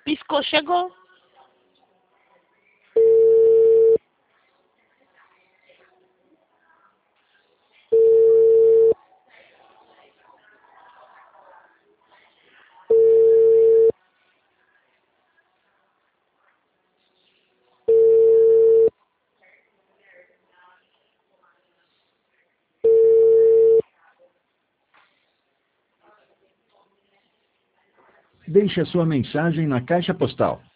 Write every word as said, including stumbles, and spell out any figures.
Piscou, chegou. Deixe a sua mensagem na caixa postal